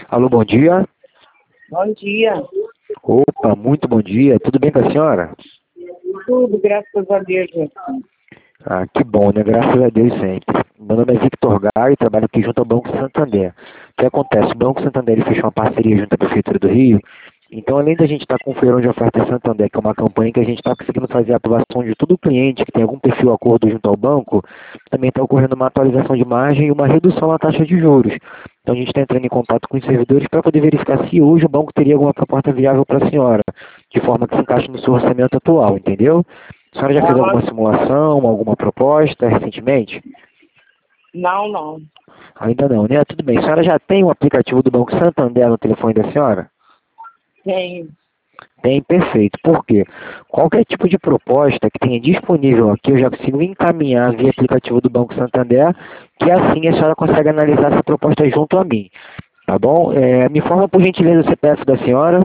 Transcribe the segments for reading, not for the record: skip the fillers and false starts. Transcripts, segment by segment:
Alô, bom dia. Bom dia. Opa, muito bom dia. Tudo bem com a senhora? Tudo, graças a Deus. Ah, que bom, né? Graças a Deus sempre. Meu nome é Victor Gai e trabalho aqui junto ao Banco Santander. O que acontece? O Banco Santander ele fechou uma parceria junto à Prefeitura do Rio. Então, além da gente estar com o Feirão de Ofertas Santander, que é uma campanha que a gente está conseguindo fazer a aprovação de todo cliente que tem algum perfil acordo junto ao banco, também está ocorrendo uma atualização de margem e uma redução na taxa de juros. Então, a gente está entrando em contato com os servidores para poder verificar se hoje o banco teria alguma proposta viável para a senhora, de forma que se encaixe no seu orçamento atual, entendeu? A senhora já fez alguma simulação, alguma proposta recentemente? Não. Ainda não, né? Tudo bem. A senhora já tem o aplicativo do Banco Santander no telefone da senhora? Tenho. Tem, perfeito. Por quê? Qualquer tipo de proposta que tenha disponível aqui, eu já consigo encaminhar via aplicativo do Banco Santander, que assim a senhora consegue analisar essa proposta junto a mim. Tá bom? Me informa por gentileza o CPF da senhora.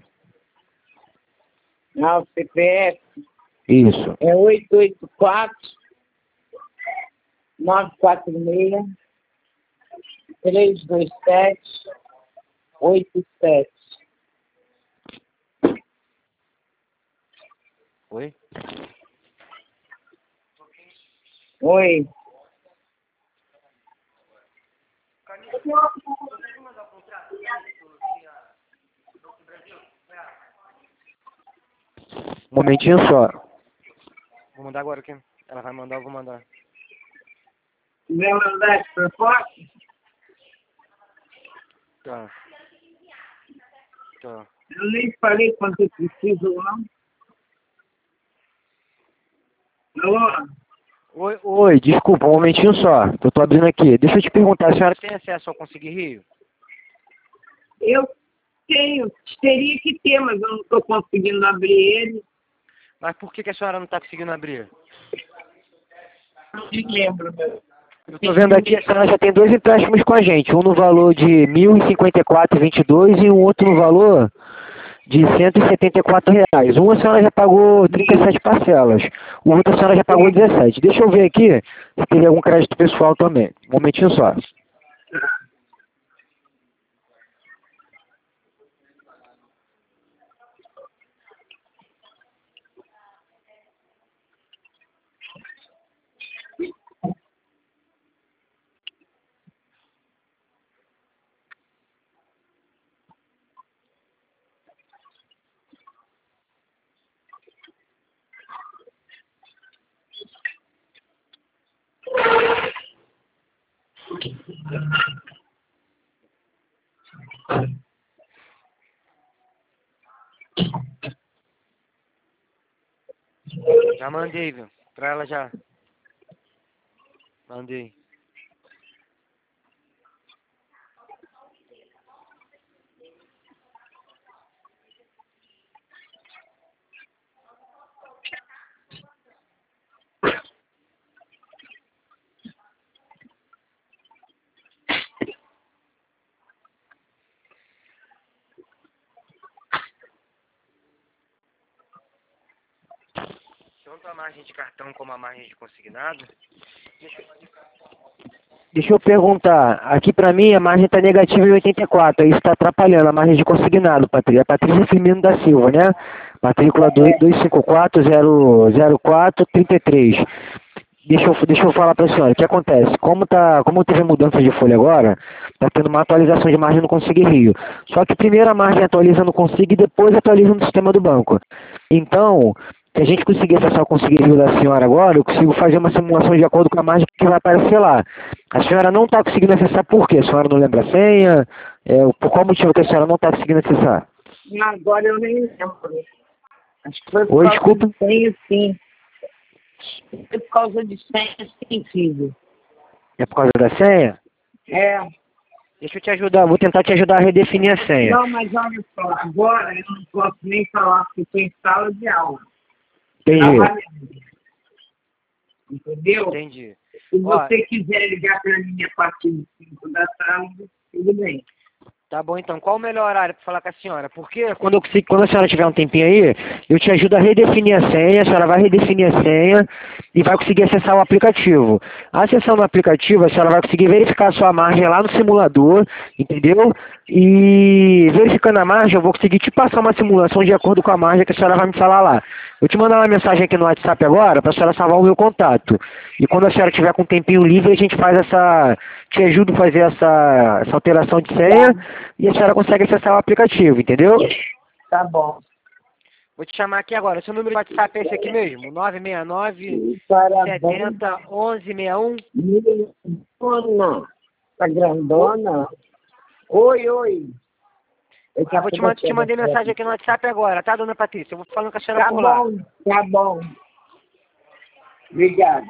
O CPF Isso. é 884-946-327-87. Oi? Oi. Um momentinho só. Vou mandar agora aqui. Ela vai mandar, eu vou mandar. Vai mandar essa proposta? Tá. Eu nem falei quanto eu preciso, não. Alô? Oi, desculpa, um momentinho só. Eu tô abrindo aqui. Deixa eu te perguntar, a senhora tem acesso ao Conseguir Rio? Eu tenho. Teria que ter, mas eu não estou conseguindo abrir ele. Mas por que a senhora não está conseguindo abrir? Não me lembro. Eu tô vendo aqui, a senhora já tem dois empréstimos com a gente. Um no valor de R$ 1.054,22 e um outro no valor de R$ 174. Um a senhora já pagou 37 parcelas. O outro a senhora já pagou 17. Deixa eu ver aqui se teve algum crédito pessoal também. Um momentinho só. Já mandei, viu? Pra ela já. Mandei. Tanto a margem de cartão como a margem de consignado. Deixa eu perguntar, aqui pra mim a margem está negativa em 84, isso está atrapalhando a margem de consignado, Patrícia. Patrícia Firmino da Silva, né? Matrícula 254-004-33. Deixa eu falar para a senhora, o que acontece? Como teve mudança de folha agora, está tendo uma atualização de margem no Conseguir Rio. Só que primeiro a margem atualiza no Conseguir e depois atualiza no sistema do banco. Então, se a gente conseguir acessar o Conseguir Rio da senhora agora, eu consigo fazer uma simulação de acordo com a margem que vai aparecer lá. A senhora não está conseguindo acessar por quê? A senhora não lembra a senha? Por qual motivo que a senhora não está conseguindo acessar? Agora eu nem lembro. Acho que foi Oi, desculpa. de senha, sim. É por causa de senha, sim, filho. É por causa da senha? É. Deixa eu te ajudar, vou tentar te ajudar a redefinir a senha. Não, mas olha só, agora eu não posso nem falar que estou em sala de aula. Entendi. Trabalhando. Entendeu? Entendi. Se você quiser ligar para mim a partir de 5 da tarde, tudo bem. Tá bom, então. Qual o melhor horário para falar com a senhora? Porque quando a senhora tiver um tempinho aí, eu te ajudo a redefinir a senha, a senhora vai redefinir a senha e vai conseguir acessar o aplicativo. Acessando o aplicativo, a senhora vai conseguir verificar a sua margem lá no simulador, entendeu? E verificando a margem, eu vou conseguir te passar uma simulação de acordo com a margem que a senhora vai me falar lá. Eu te mandar uma mensagem aqui no WhatsApp agora para a senhora salvar o meu contato. E quando a senhora tiver com um tempinho livre, a gente faz te ajudo a fazer essa alteração de senha e a senhora consegue acessar o aplicativo, entendeu? Tá bom. Vou te chamar aqui agora. Seu número de WhatsApp é esse aqui mesmo? 969 Parabéns. 70 1161? Grandona. Tá grandona? Oi. Eu te mandei mensagem aqui no WhatsApp agora, tá, dona Patrícia? Eu vou falando com a senhora por lá. Tá bom. Obrigado.